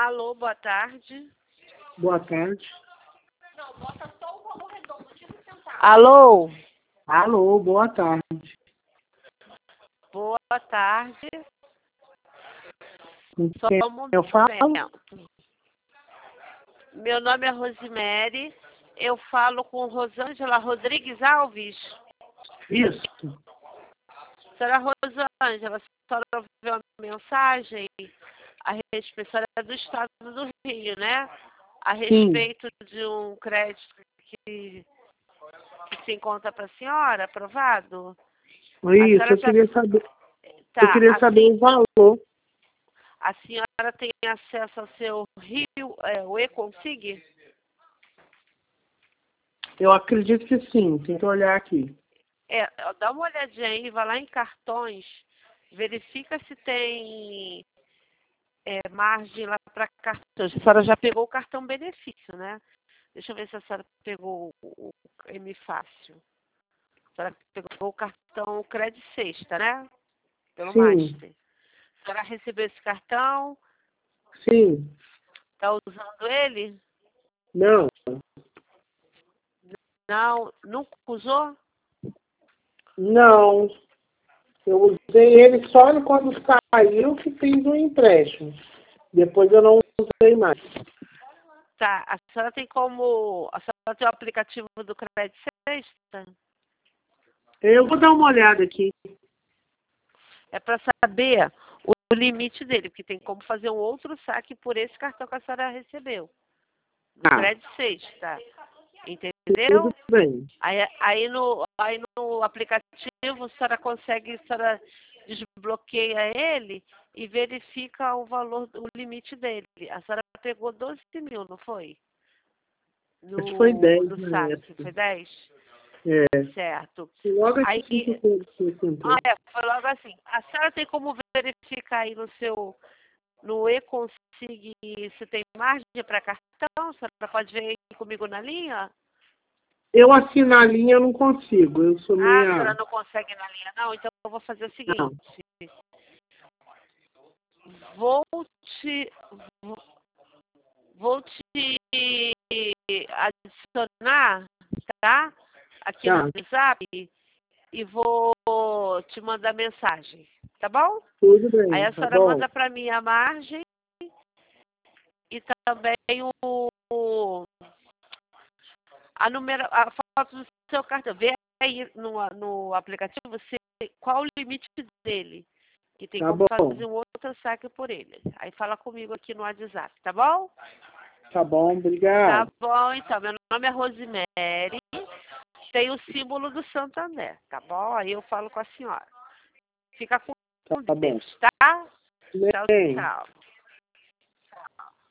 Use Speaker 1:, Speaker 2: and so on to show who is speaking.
Speaker 1: Alô, boa tarde.
Speaker 2: Boa tarde.
Speaker 1: Não, bota só o valor redondo, tira o centavo. Alô?
Speaker 2: Alô, boa tarde.
Speaker 1: Boa tarde.
Speaker 2: Com
Speaker 1: Só
Speaker 2: quem
Speaker 1: um
Speaker 2: eu falo?
Speaker 1: momento. Meu nome é Rosemary. Eu falo com Rosângela Rodrigues Alves.
Speaker 2: Isso.
Speaker 1: Senhora Rosângela, a senhora ouviu uma mensagem a respeito, a senhora é do estado do Rio, né? A respeito de um crédito que se encontra para a senhora, aprovado?
Speaker 2: Isso, eu queria saber.
Speaker 1: Tá,
Speaker 2: Eu queria saber o valor.
Speaker 1: A senhora tem acesso ao seu Rio, o E-Consig?
Speaker 2: Eu acredito que sim. Tem que olhar aqui.
Speaker 1: Dá uma olhadinha aí, vai lá em cartões, verifica se tem margem lá para cartões. A senhora já pegou o cartão benefício, né? Deixa eu ver se a senhora pegou o M Fácil. A senhora pegou o cartão Crédito Sexta, né? Pelo
Speaker 2: Sim.
Speaker 1: Master. A senhora recebeu esse cartão?
Speaker 2: Sim.
Speaker 1: Está usando ele?
Speaker 2: Não.
Speaker 1: Não, nunca usou?
Speaker 2: Não. Eu usei ele só quando saiu que fiz um empréstimo. Depois eu não usei mais.
Speaker 1: Tá, a senhora tem como. A senhora tem o aplicativo do Crédito Sexta?
Speaker 2: Eu vou dar uma olhada aqui.
Speaker 1: É para saber o limite dele, porque tem como fazer um outro saque por esse cartão que a senhora recebeu. Do Crédito Sexta. Entendeu?
Speaker 2: Tudo bem.
Speaker 1: Aí no aplicativo a senhora consegue, a senhora desbloqueia ele e verifica o valor, o limite dele. A senhora pegou 12 mil, não foi?
Speaker 2: Acho que foi 10
Speaker 1: No
Speaker 2: na
Speaker 1: saque,
Speaker 2: época.
Speaker 1: foi 10?
Speaker 2: É.
Speaker 1: Certo.
Speaker 2: Logo
Speaker 1: Aí,
Speaker 2: assim que eu comprei.
Speaker 1: foi logo assim. A senhora tem como verificar aí no E-Consig se tem margem para cartão? A senhora pode ver aí comigo na linha?
Speaker 2: Eu assim na linha eu não consigo. Eu sou
Speaker 1: A
Speaker 2: meia.
Speaker 1: senhora não consegue na linha, não? Então eu vou fazer o
Speaker 2: Não.
Speaker 1: seguinte. Vou te, vou te adicionar, tá? Aqui no
Speaker 2: Tá.
Speaker 1: WhatsApp e vou te mandar mensagem, tá bom?
Speaker 2: Tudo
Speaker 1: Aí
Speaker 2: bem.
Speaker 1: a
Speaker 2: Tá
Speaker 1: senhora
Speaker 2: bom.
Speaker 1: manda para mim a margem e também a foto do seu cartão. Vê aí no aplicativo qual o limite dele. Que tem
Speaker 2: Tá
Speaker 1: como
Speaker 2: bom.
Speaker 1: fazer um outro saque por ele. Aí fala comigo aqui no WhatsApp, tá bom?
Speaker 2: Tá bom.
Speaker 1: Tá
Speaker 2: Obrigado.
Speaker 1: bom, então. Meu nome é Rosemary. Tem o símbolo do Santander, tá bom? Aí eu falo com a senhora. Fica com
Speaker 2: Tá bom.
Speaker 1: Deus, tá? Tchau,
Speaker 2: Bem.
Speaker 1: tchau.